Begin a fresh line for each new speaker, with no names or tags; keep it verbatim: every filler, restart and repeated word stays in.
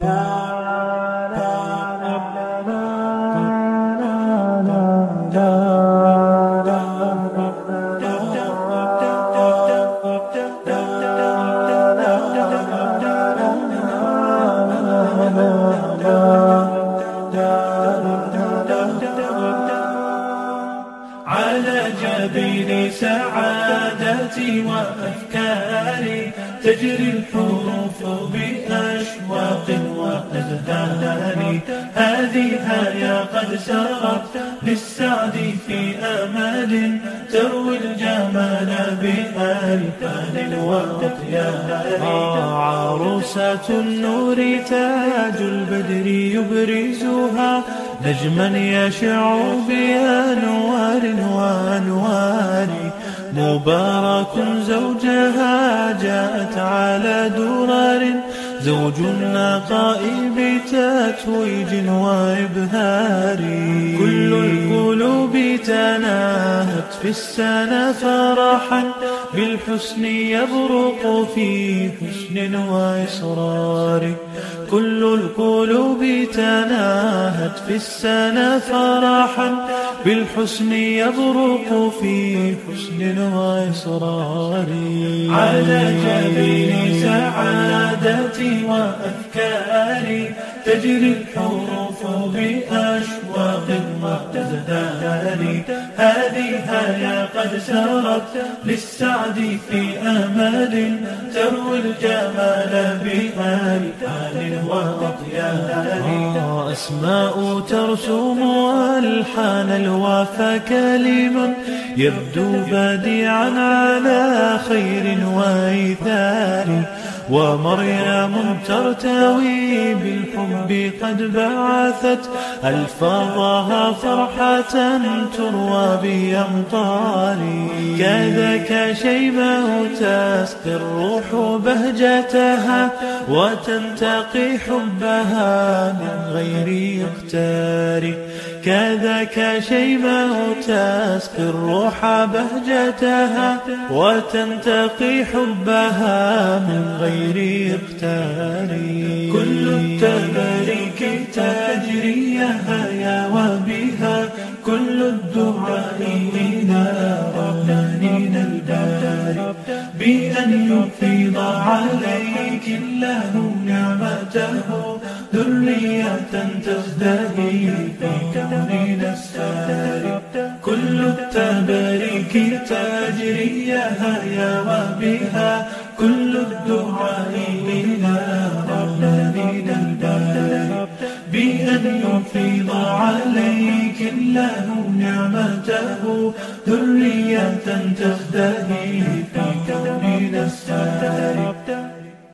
على جبين سعادتي وأفكاري تجري الحروف بأشواق وأزهار، هذه هيا قد سرت للسعد في أمل تروي الجمال بألحان وأطيار. عروسة النور تاج البدر يبرزها نجما يشع بأنوار وأنوار، مبارك زوجها جاءت على درر، زوج النقاء بتتويج وإبهار. كل القلوب تناهت في السنة فرحا بالحسن يبرق في حسن وإصرار. كل القلوب تناهت في السنة فرحا بالحسن يبرق في حسن وإصرار. على جبين سعادتي وأفكاري تجري الحروف بأشواق وأزهار، هذه هيا قد سرت للسعد في أمل تروي الجمال بألحان وأطيار. أسماء ترسم ألحان الوفا كلم يبدو بديعا على خير وإيثار، ومريم ترتوي بالحب قد بعثت ألفاظها فرحة تروى بأمطار. كذاك شيبة تسقي الروح بهجتها وتنتقي حبها من غير اختار. كذاك شيبة تسقي الروح بهجتها وتنتقي حبها من غير اختار. كل التبارك تجري هيا وبها كل الدعاء إلى ربنا الباري، بأن يفيض عليك الله نعمته ذرية تزدهي في كوننا الساري. كل التبارك تجري هيا وبها كل الدعاء إلى ربنا الباري، بأن يفيض عليك الله نعمته ذرية تزدهي